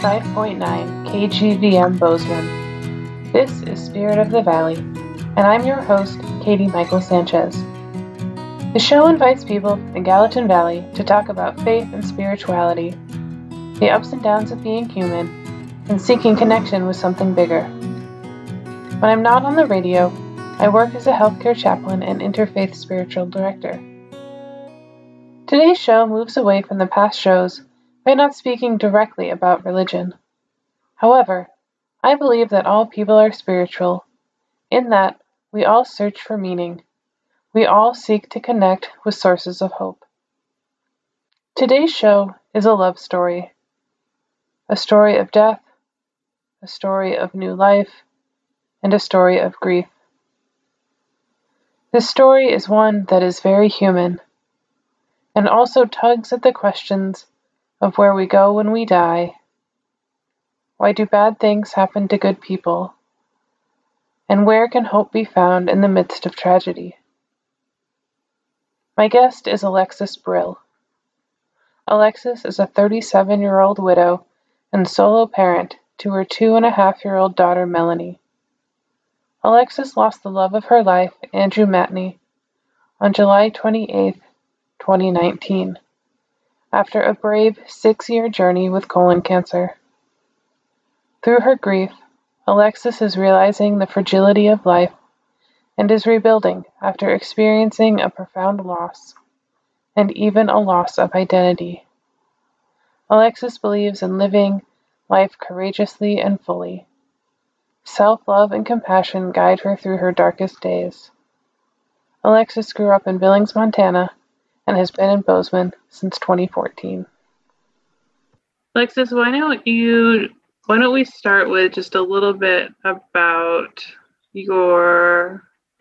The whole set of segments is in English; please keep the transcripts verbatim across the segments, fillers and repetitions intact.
ninety-five point nine K G V M Bozeman. This is Spirit of the Valley, and I'm your host, Katie Michael Sanchez. The show invites people in the Gallatin Valley to talk about faith and spirituality, the ups and downs of being human, and seeking connection with something bigger. When I'm not on the radio, I work as a healthcare chaplain and interfaith spiritual director. Today's show moves away from the past shows by not speaking directly about religion. However, I believe that all people are spiritual, in that we all search for meaning. We all seek to connect with sources of hope. Today's show is a love story, a story of death, a story of new life, and a story of grief. This story is one that is very human, and also tugs at the questions of where we go when we die, why do bad things happen to good people, and where can hope be found in the midst of tragedy. My guest is Alexis Brill. Alexis is a thirty-seven-year-old widow and solo parent to her two-and-a-half-year-old daughter, Melanie. Alexis lost the love of her life, Andrew Matney, on July twenty-eighth, twenty nineteen, after a brave six-year journey with colon cancer. Through her grief, Alexis is realizing the fragility of life and is rebuilding after experiencing a profound loss, and even a loss of identity. Alexis believes in living life courageously and fully. Self-love and compassion guide her through her darkest days. Alexis grew up in Billings, Montana, and has been in Bozeman since twenty fourteen. Alexis, why don't you, why don't we start with just a little bit about your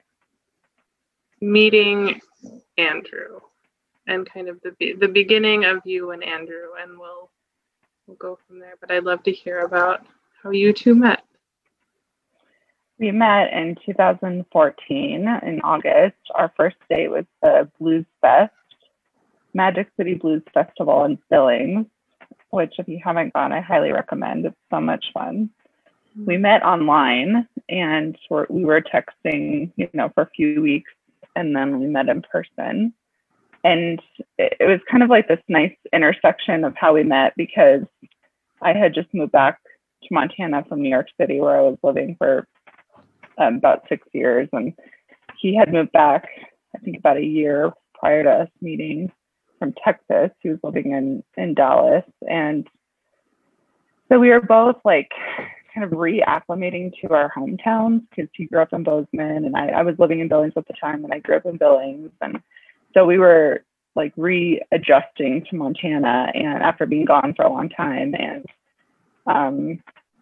meeting Andrew and kind of the be- the beginning of you and Andrew, and we'll we'll go from there. But I'd love to hear about how you two met. We met in two thousand fourteen in August. Our first date was the Blues Fest, Magic City Blues Festival in Billings, which if you haven't gone, I highly recommend. It's so much fun. Mm-hmm. We met online and we're, we were texting, you know, for a few weeks, and then we met in person. And it, it was kind of like this nice intersection of how we met, because I had just moved back to Montana from New York City, where I was living for um, about six years. And he had moved back, I think about a year prior to us meeting, from Texas. He was living in, in Dallas. And so we were both like kind of reacclimating to our hometowns, because he grew up in Bozeman and I, I was living in Billings at the time, and I grew up in Billings. And so we were like readjusting to Montana, and after being gone for a long time. And um,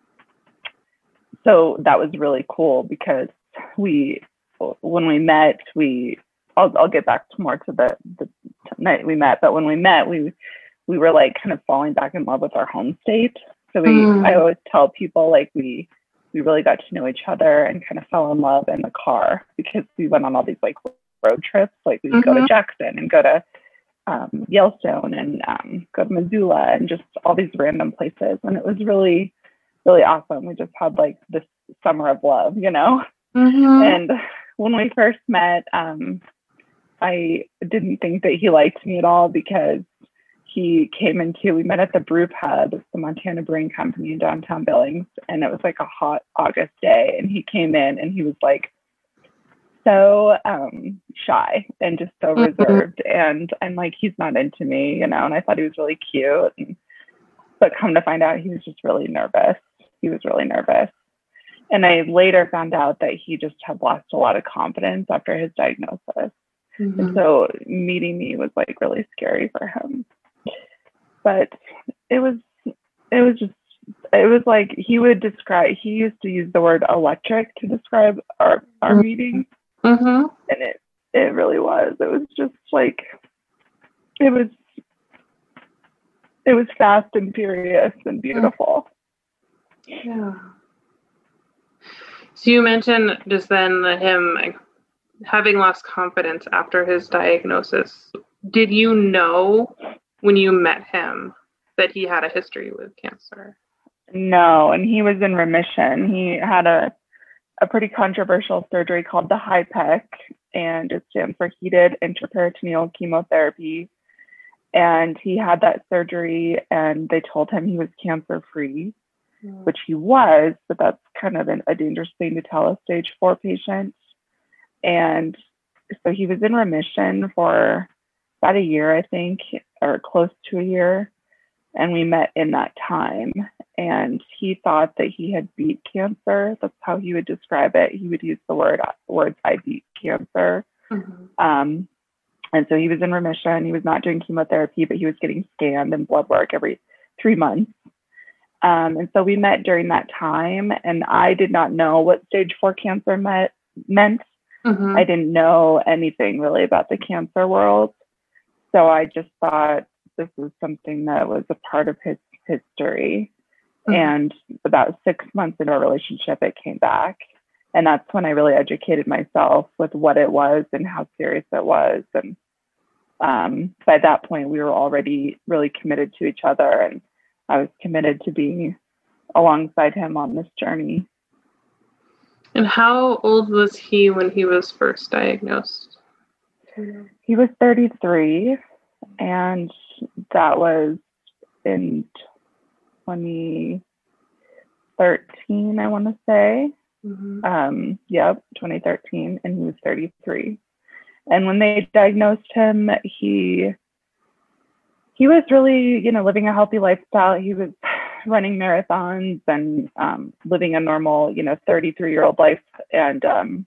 so that was really cool, because we, when we met, we, I'll, I'll get back to more to the, the night we met, but when we met, we, we were like kind of falling back in love with our home state. So we, mm. I always tell people like we, we really got to know each other and kind of fell in love in the car, because we went on all these like road trips. Like we'd mm-hmm. go to Jackson and go to um, Yellowstone and um, go to Missoula and just all these random places. And it was really, really awesome. We just had like this summer of love, you know? Mm-hmm. And when we first met, um, I didn't think that he liked me at all, because he came into, we met at the Brew Pub, the Montana Brewing Company in downtown Billings, and it was like a hot August day, and he came in and he was like so um, shy and just so mm-hmm. reserved, and I'm like, he's not into me, you know, and I thought he was really cute, and, but come to find out he was just really nervous. He was really nervous. And I later found out that he just had lost a lot of confidence after his diagnosis. Mm-hmm. And so meeting me was like really scary for him. But it was, it was just, it was like he would describe, he used to use the word electric to describe our, our mm-hmm. meeting. Mm-hmm. And it, it really was. It was just like, it was, it was fast and furious and beautiful. Yeah. So you mentioned just then that him having lost confidence after his diagnosis. Did you know when you met him that he had a history with cancer? No, and he was in remission. He had a, a pretty controversial surgery called the HIPEC, and it stands for heated intraperitoneal chemotherapy. And he had that surgery, and they told him he was cancer free, mm. which he was, but that's kind of an, a dangerous thing to tell a stage four patient. And so he was in remission for about a year, I think, or close to a year. And we met in that time. And he thought that he had beat cancer. That's how he would describe it. He would use the word words, I beat cancer. Mm-hmm. Um, and so he was in remission. He was not doing chemotherapy, but he was getting scanned and blood work every three months. Um, and so we met during that time. And I did not know what stage four cancer met, meant. Mm-hmm. I didn't know anything really about the cancer world. So I just thought this was something that was a part of his history. Mm-hmm. And about six months into our relationship, it came back. And that's when I really educated myself with what it was and how serious it was. And um, by that point, we were already really committed to each other. And I was committed to being alongside him on this journey. And how old was he when he was first diagnosed? He was thirty-three, and that was in twenty thirteen, I want to say. Mm-hmm. Um, yep, twenty thirteen, and he was thirty-three. And when they diagnosed him, he he was really, you know, living a healthy lifestyle. He was running marathons and um, living a normal, you know, thirty-three-year-old life. And um,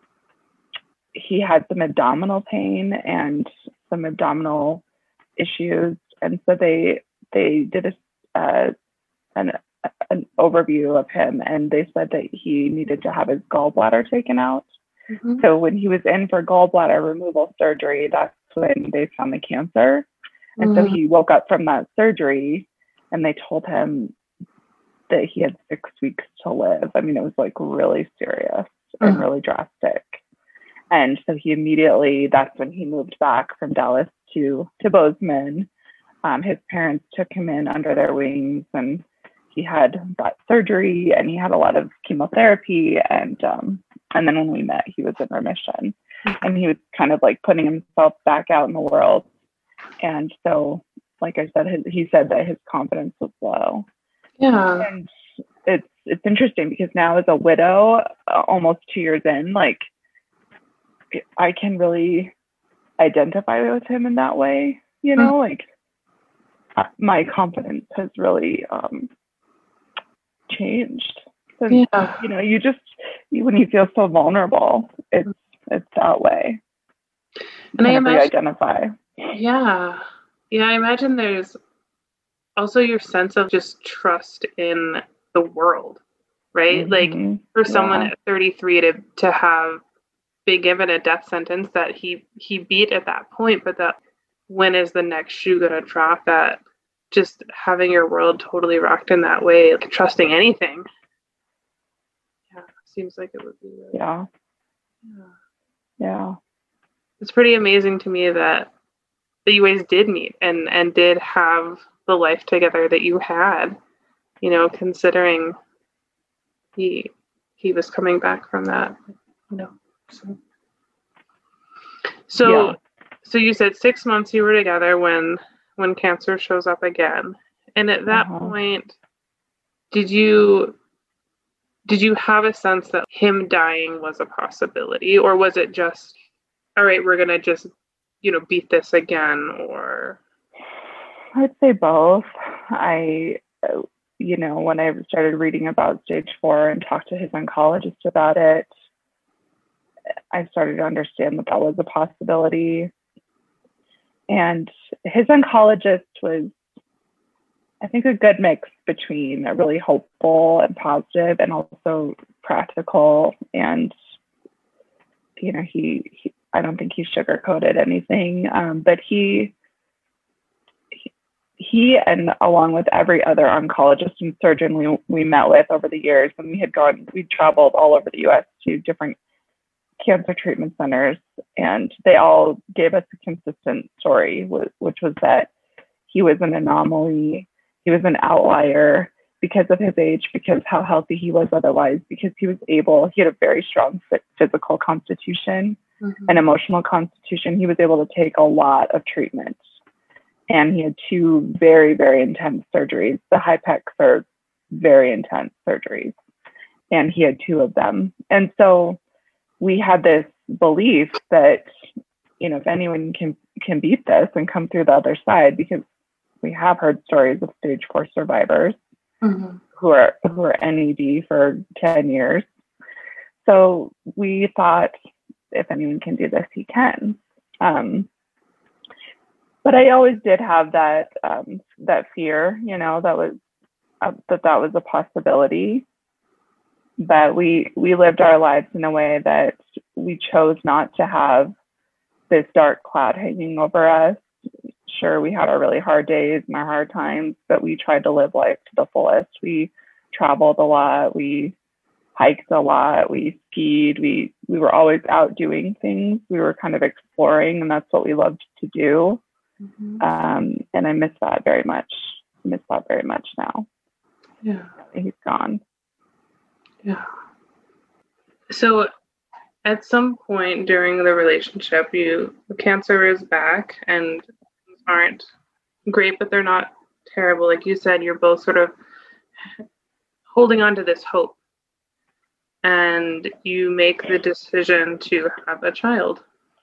he had some abdominal pain and some abdominal issues. And so they they did a, uh, an, an overview of him, and they said that he needed to have his gallbladder taken out. Mm-hmm. So when he was in for gallbladder removal surgery, that's when they found the cancer. And mm-hmm. so he woke up from that surgery, and they told him that he had six weeks to live. I mean, it was like really serious mm-hmm. and really drastic. And so he immediately, that's when he moved back from Dallas to, to Bozeman. Um, his parents took him in under their wings, and he had that surgery, and he had a lot of chemotherapy. And, um, and then when we met, he was in remission, mm-hmm. and he was kind of like putting himself back out in the world. And so, like I said, his, he said that his confidence was low. Yeah. And it's, it's interesting because now as a widow, uh, almost two years in, like, I can really identify with him in that way, you know, mm-hmm. like my confidence has really um, changed. Since, yeah. You know, you just, you, when you feel so vulnerable, it's, it's that way. And I imagine, identify. Yeah. Yeah. I imagine there's also your sense of just trust in the world, right? Mm-hmm. Like for someone yeah. at thirty-three to, to have been given a death sentence that he he beat at that point, but that when is the next shoe gonna drop, that just having your world totally rocked in that way, like trusting anything. Yeah, seems like it would be really, yeah. yeah. Yeah. It's pretty amazing to me that that you guys did meet and and did have the life together that you had, you know, considering he he was coming back from that, you know. So, so, yeah. so you said six months you were together when when cancer shows up again, and at that uh-huh. point, did you did you have a sense that him dying was a possibility, or was it just, all right, we're gonna just, you know, beat this again? Or I'd say both. I, you know, when I started reading about stage four and talked to his oncologist about it, I started to understand that that was a possibility. And his oncologist was, I think, a good mix between a really hopeful and positive and also practical. And, you know, he, he I don't think he sugarcoated anything, um, but he, he, he and along with every other oncologist and surgeon we, we met with over the years, and we had gone, we traveled all over the U S to different cancer treatment centers, and they all gave us a consistent story, which was that he was an anomaly, he was an outlier, because of his age, because how healthy he was otherwise, because he was able, he had a very strong physical constitution mm-hmm. and emotional constitution. He was able to take a lot of treatment. And he had two very, very intense surgeries. The HIPECs are very intense surgeries. And he had two of them. And so we had this belief that, you know, if anyone can can beat this and come through the other side, because we have heard stories of stage four survivors mm-hmm. who are who are N E D for ten years. So we thought, if anyone can do this, he can. Um, but I always did have that um, that fear, you know, that was uh, that that was a possibility. But we we lived our lives in a way that we chose not to have this dark cloud hanging over us. Sure, we had our really hard days and our hard times, but we tried to live life to the fullest. We traveled a lot. We hiked a lot. We skied. We we were always out doing things. We were kind of exploring, and that's what we loved to do. Mm-hmm. Um, and I miss that very much. I miss that very much now. Yeah, he's gone. Yeah. So at some point during the relationship, you the cancer is back and things aren't great, but they're not terrible. Like you said, you're both sort of holding on to this hope. And you make the decision to have a child.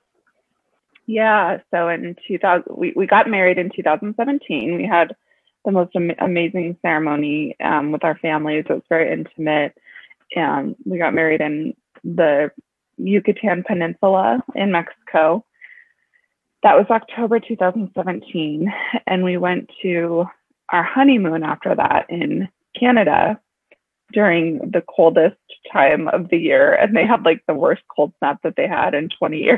Yeah. So in two thousand, we, we got married in two thousand seventeen. We had the most am- amazing ceremony um, with our families. It was very intimate. And we got married in the Yucatan Peninsula in Mexico. That was October two thousand seventeen. And we went to our honeymoon after that in Canada during the coldest time of the year. And they had like the worst cold snap that they had in twenty years.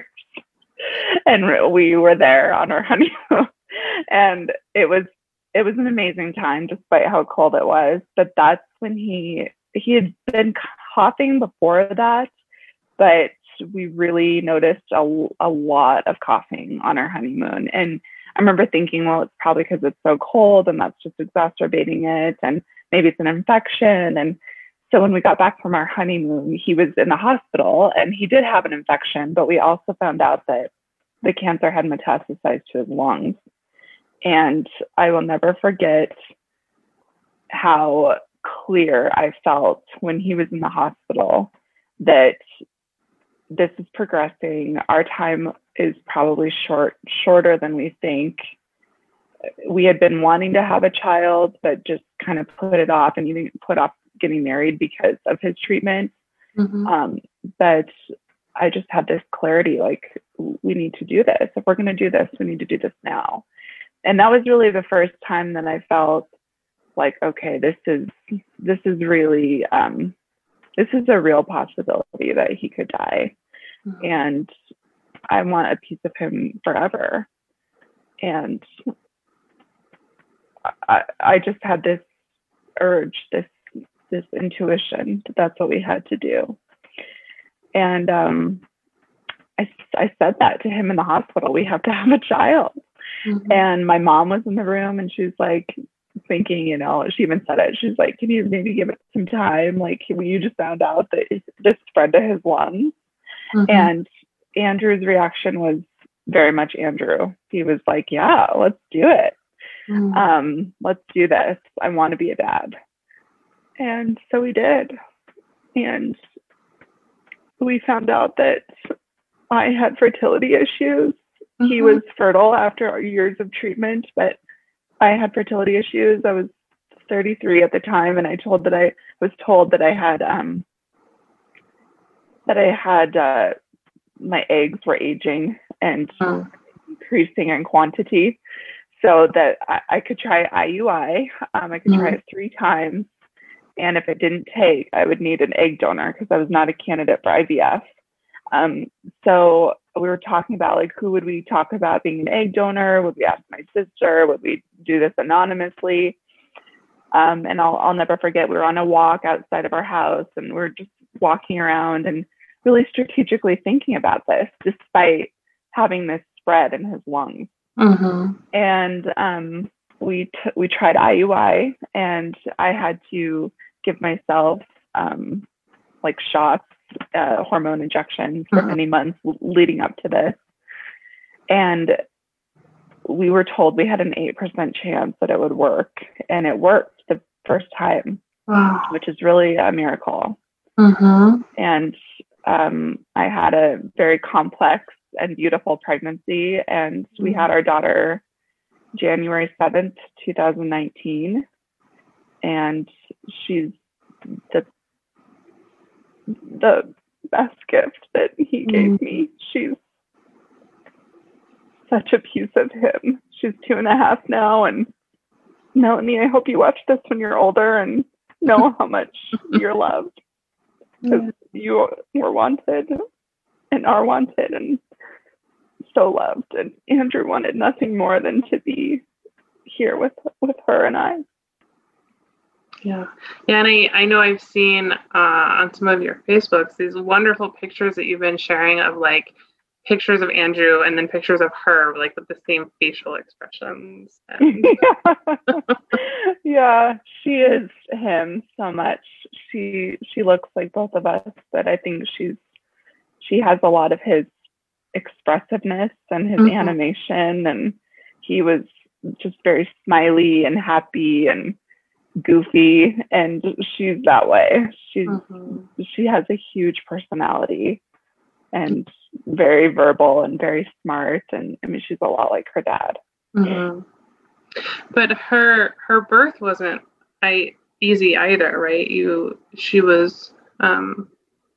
And we were there on our honeymoon. And it was it was an amazing time despite how cold it was. But that's when he he had been coughing before that, but we really noticed a, a lot of coughing on our honeymoon. And I remember thinking, well, it's probably because it's so cold and that's just exacerbating it. And maybe it's an infection. And so when we got back from our honeymoon, he was in the hospital and he did have an infection, but we also found out that the cancer had metastasized to his lungs. And I will never forget how clear I felt when he was in the hospital that this is progressing. Our time is probably short, shorter than we think. We had been wanting to have a child, but just kind of put it off and even put off getting married because of his treatment. Mm-hmm. Um, but I just had this clarity, like, we need to do this. If we're going to do this, we need to do this now. And that was really the first time that I felt like, okay, this is, this is really, um, this is a real possibility that he could die. Mm-hmm. And I want a piece of him forever. And I, I just had this urge, this, this intuition that that's what we had to do. And um, I, I said that to him in the hospital, we have to have a child. Mm-hmm. And my mom was in the room and she's like thinking, you know, she even said it. She's like, can you maybe give it some time? Like, you just found out that this spread to his lungs. Mm-hmm. And Andrew's reaction was very much Andrew. He was like, yeah, let's do it. Mm-hmm. Um, let's do this. I want to be a dad. And so we did. And we found out that I had fertility issues. Mm-hmm. He was fertile after years of treatment, but I had fertility issues. I was thirty-three at the time, and I told that I was told that I had um, that I had uh, my eggs were aging and oh. increasing in quantity, so that I, I could try I U I. Um, I could mm-hmm. try it three times, and if it didn't take, I would need an egg donor because I was not a candidate for I V F. Um, so we were talking about, like, who would we talk about being an egg donor? Would we ask my sister? Would we do this anonymously? Um, and I'll, I'll never forget, we were on a walk outside of our house and we we're just walking around and really strategically thinking about this, despite having this spread in his lungs. Mm-hmm. And um, we t- we tried I U I, and I had to give myself um, like shots, uh, hormone injections for many months leading up to this. And we were told we had an eight percent chance that it would work, and it worked the first time, Wow. which is really a miracle. Mm-hmm. And um, I had a very complex and beautiful pregnancy, and we had our daughter January seventh, twenty nineteen, and she's the the best gift that he gave mm-hmm. me. She's such a piece of him. She's two and a half now, and Melanie, I hope you watch this when you're older and know how much you're loved, because you were wanted and are wanted and so loved. And Andrew wanted nothing more than to be here with with her and I. Yeah. Yeah, and I, I know I've seen uh, on some of your Facebooks these wonderful pictures that you've been sharing of like pictures of Andrew and then pictures of her, like with the same facial expressions. And... yeah, she is him so much. She she looks like both of us, but I think she's she has a lot of his expressiveness and his mm-hmm. animation, and he was just very smiley and happy and goofy, and she's that way. She's mm-hmm. she has a huge personality and very verbal and very smart, and I mean she's a lot like her dad. Mm-hmm. But her her birth wasn't I easy either, right? You she was um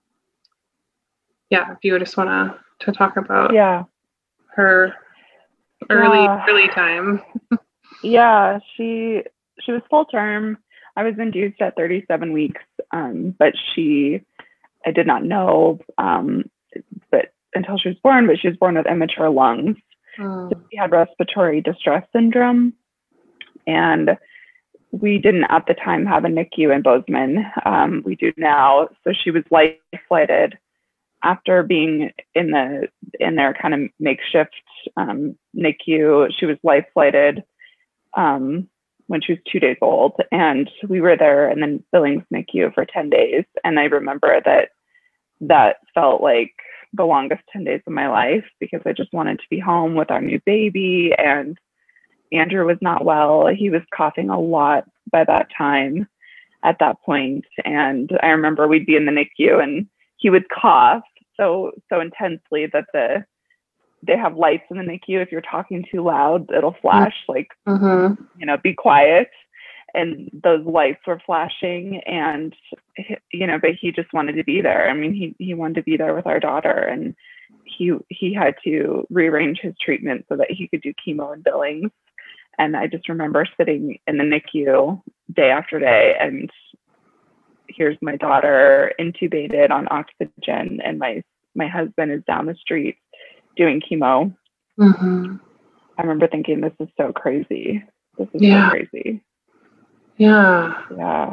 yeah, if you just want to to talk about yeah her early yeah. early time. yeah, she she was full term. I was induced at thirty-seven weeks, um, but she I did not know um, but until she was born, but she was born with immature lungs. Mm. So she had respiratory distress syndrome, and we didn't at the time have a N I C U in Bozeman. Um, we do now. So she was life flighted after being in the in their kind of makeshift um, N I C U. She was life flighted um, when she was two days old, and we were there in the Billings N I C U for ten days. And I remember that that felt like the longest ten days of my life, because I just wanted to be home with our new baby, and Andrew was not well. He was coughing a lot by that time at that point. And I remember we'd be in the N I C U and he would cough so, so intensely that the, they have lights in the N I C U. If you're talking too loud, it'll flash like, mm-hmm. you know, be quiet. And those lights were flashing, and, you know, but he just wanted to be there. I mean, he, he wanted to be there with our daughter, and he, he had to rearrange his treatment so that he could do chemo in Billings. And I just remember sitting in the N I C U day after day, and here's my daughter intubated on oxygen, and my, my husband is down the street doing chemo. Mm-hmm. I remember thinking, this is so crazy. This is yeah. so crazy. Yeah. Yeah.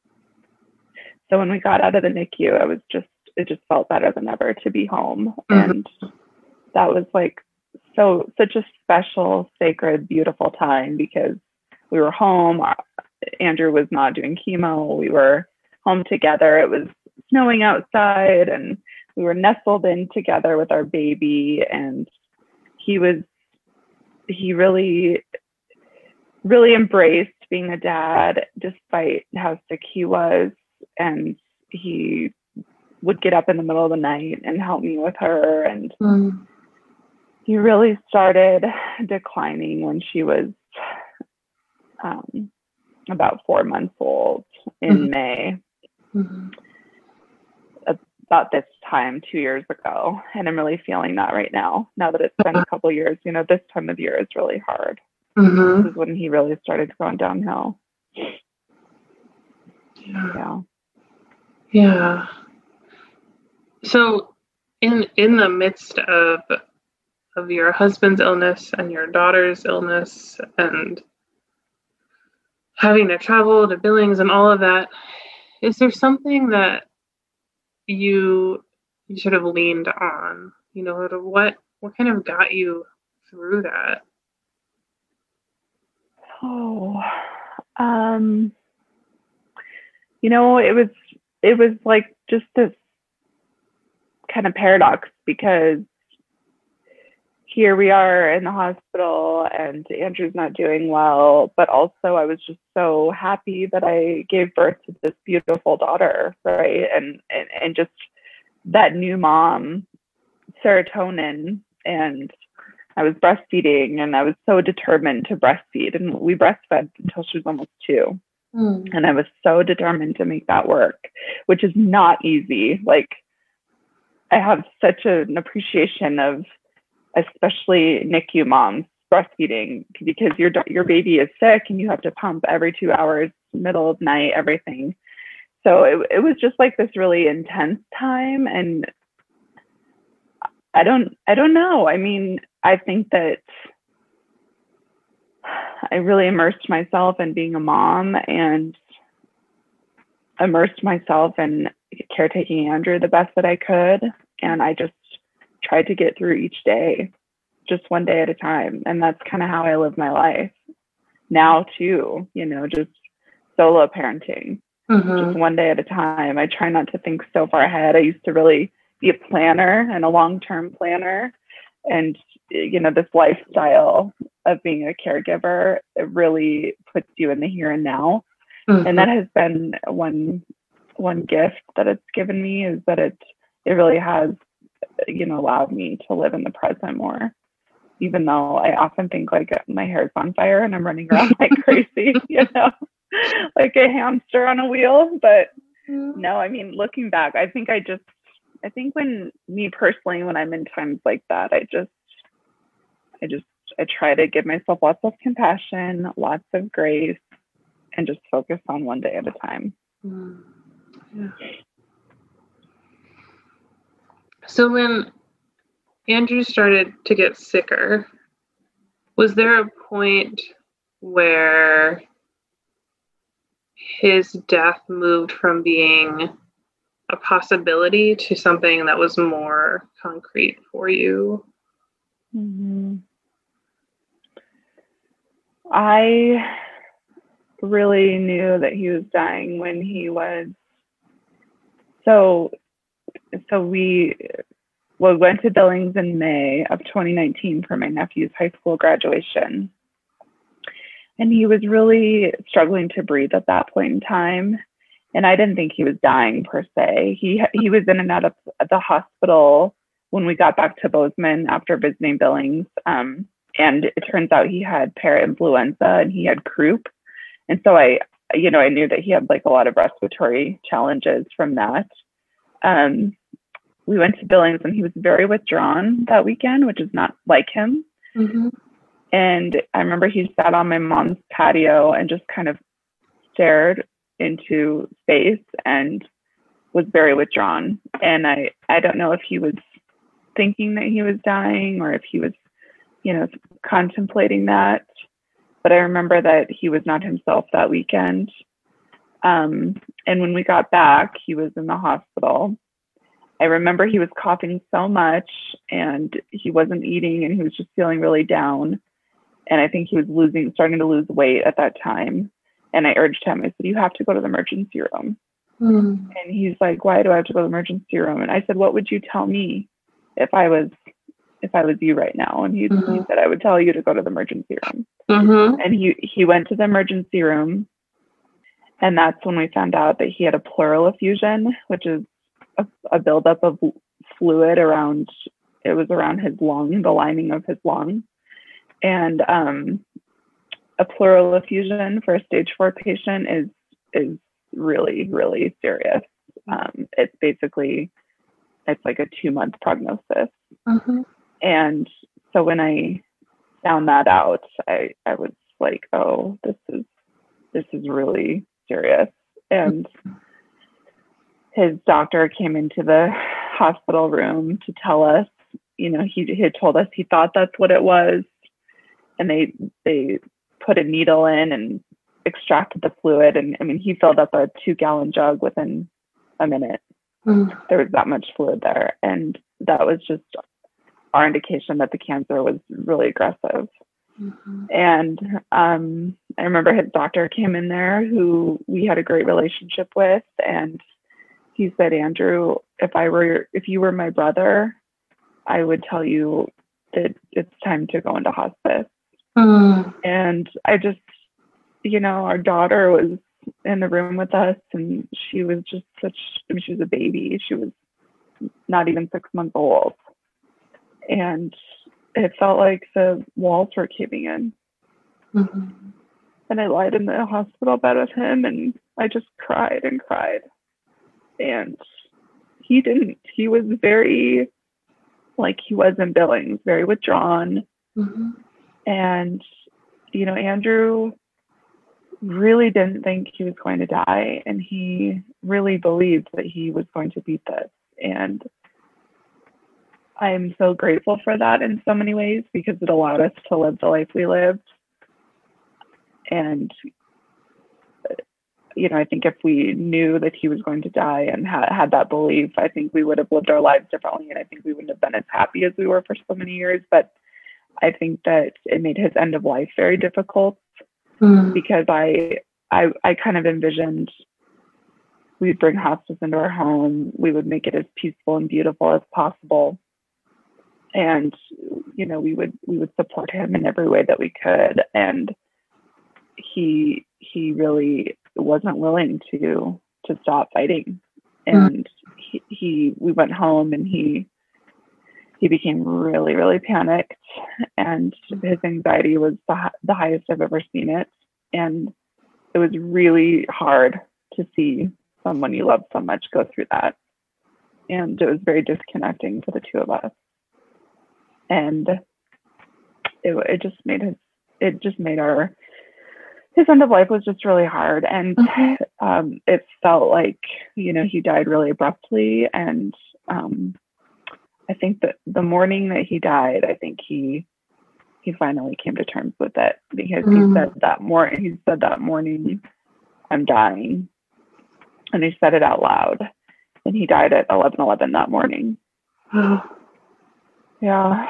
So when we got out of the N I C U, I was just, it just felt better than ever to be home. Mm-hmm. And that was like so, such a special, sacred, beautiful time, because we were home. Andrew was not doing chemo. We were home together. It was snowing outside, and we were nestled in together with our baby. And he was, he really, really embraced being a dad, despite how sick he was. And he would get up in the middle of the night and help me with her. And mm. he really started declining when she was um, about four months old in mm-hmm. May. Mm-hmm. About this time two years ago. And I'm really feeling that right now. Now that it's been a couple of years, you know, this time of year is really hard. Mm-hmm. This is when he really started going downhill. Yeah. Yeah. Yeah. So in in the midst of of your husband's illness and your daughter's illness and having to travel to Billings and all of that, is there something that you you sort of leaned on? You know, what what kind of got you through that? Oh, um, you know, it was, it was like just this kind of paradox, because here we are in the hospital and Andrew's not doing well, but also I was just so happy that I gave birth to this beautiful daughter, right? And and, and just that new mom, serotonin, and I was breastfeeding, and I was so determined to breastfeed, and we breastfed until she was almost two. Mm. And I was so determined to make that work, which is not easy. Like, I have such an appreciation of especially N I C U moms breastfeeding, because your your baby is sick and you have to pump every two hours, middle of night, everything. So it, it was just like this really intense time. And I don't, I don't know. I mean, I think that I really immersed myself in being a mom and immersed myself in caretaking Andrew the best that I could. And I just tried to get through each day, just one day at a time. And that's kind of how I live my life now too, you know, just solo parenting, mm-hmm. just one day at a time. I try not to think so far ahead. I used to really be a planner and a long-term planner. And, you know, this lifestyle of being a caregiver, it really puts you in the here and now. Mm-hmm. And that has been one, one gift that it's given me, is that it, it really has, you know, allowed me to live in the present more, even though I often think like my hair is on fire and I'm running around like crazy, you know, like a hamster on a wheel. But no, I mean, looking back, I think I just, I think when me personally, when I'm in times like that, I just, I just, I try to give myself lots of compassion, lots of grace, and just focus on one day at a time. Mm. Yeah. So when Andrew started to get sicker, was there a point where his death moved from being a possibility to something that was more concrete for you? Mm-hmm. I really knew that he was dying when he was, so, so we, well, went to Billings in May of twenty nineteen for my nephew's high school graduation. And he was really struggling to breathe at that point in time. And I didn't think he was dying per se. He he was in and out of the hospital when we got back to Bozeman after visiting Billings. Um, and it turns out he had parainfluenza and he had croup. And so I, you know, I knew that he had like a lot of respiratory challenges from that. Um, we went to Billings and he was very withdrawn that weekend, which is not like him. Mm-hmm. And I remember he sat on my mom's patio and just kind of stared into space and was very withdrawn. And I, I don't know if he was thinking that he was dying or if he was, you know, contemplating that. But I remember that he was not himself that weekend. Um, and when we got back, he was in the hospital. I remember he was coughing so much and he wasn't eating and he was just feeling really down. And I think he was losing, starting to lose weight at that time. And I urged him, I said, you have to go to the emergency room. Mm. And he's like, why do I have to go to the emergency room? And I said, what would you tell me if I was, if I was you right now? And he, mm-hmm. he said, I would tell you to go to the emergency room. Mm-hmm. And he, he went to the emergency room. And that's when we found out that he had a pleural effusion, which is a, a buildup of fluid around, it was around his lung, the lining of his lung. And um, a pleural effusion for a stage four patient is is really, really serious. Um, it's basically, it's like a two month prognosis. Mm-hmm. And so when I found that out, I, I was like, oh, this is, this is really serious. And his doctor came into the hospital room to tell us, you know, he, he had told us he thought that's what it was. And they they put a needle in and extracted the fluid. And I mean, he filled up a two gallon jug within a minute. Mm. There was that much fluid there. And that was just our indication that the cancer was really aggressive. Mm-hmm. And um, I remember his doctor came in there who we had a great relationship with, and he said, Andrew, if I were, if you were my brother, I would tell you that it's time to go into hospice. Mm. And I just, you know, our daughter was in the room with us, and she was just such, I mean, she was a baby. She was not even six months old. And it felt like the walls were caving in. Mm-hmm. And I lied in the hospital bed with him, and I just cried and cried. And he didn't. He was very, like he was in Billings, very withdrawn. Mm-hmm. And, you know, Andrew really didn't think he was going to die. And he really believed that he was going to beat this. And I'm so grateful for that in so many ways, because it allowed us to live the life we lived. And, you know, I think if we knew that he was going to die and ha- had that belief, I think we would have lived our lives differently. And I think we wouldn't have been as happy as we were for so many years. But I think that it made his end of life very difficult, mm. because I, I, I kind of envisioned we'd bring hospice into our home. We would make it as peaceful and beautiful as possible. And, you know, we would, we would support him in every way that we could. And he, he really wasn't willing to, to stop fighting. And he, he, we went home, and he, he became really, really panicked, and his anxiety was the, the highest I've ever seen it. And it was really hard to see someone you love so much go through that. And it was very disconnecting for the two of us. And it, it just made his, it just made our, his end of life was just really hard. And mm-hmm. um, it felt like, you know, he died really abruptly. And um, I think that the morning that he died, I think he, he finally came to terms with it, because mm-hmm. he said that morning, he said that morning, I'm dying. And he said it out loud, and he died at eleven eleven that morning. Yeah.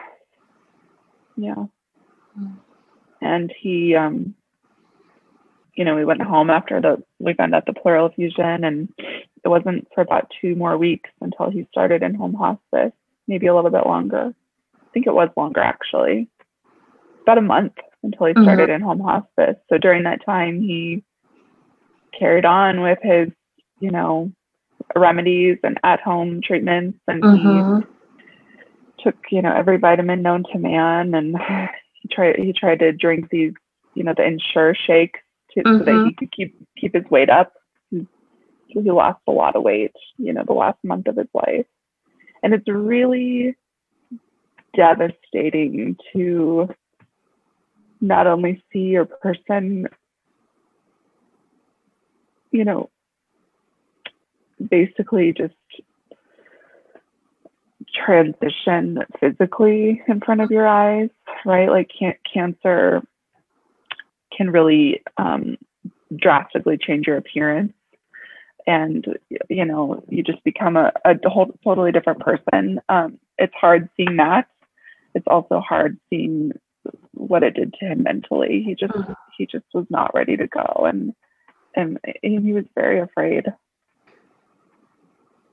Yeah. And he, um, you know, we went home after the, we found out the pleural effusion, and it wasn't for about two more weeks until he started in home hospice, maybe a little bit longer. I think it was longer, actually. About a month until he started mm-hmm. in home hospice. So during that time, he carried on with his, you know, remedies and at-home treatments, and mm-hmm. he took, you know, every vitamin known to man, and he tried he tried to drink these, you know, the Ensure shakes to, mm-hmm. so that he could keep keep his weight up. He, he lost a lot of weight, you know, the last month of his life. And it's really devastating to not only see your person, you know, basically just transition physically in front of your eyes, right? Like can- cancer can really um, drastically change your appearance. And, you know, you just become a, a whole, totally different person. Um, it's hard seeing that. It's also hard seeing what it did to him mentally. He just, he just was not ready to go. And, and he was very afraid.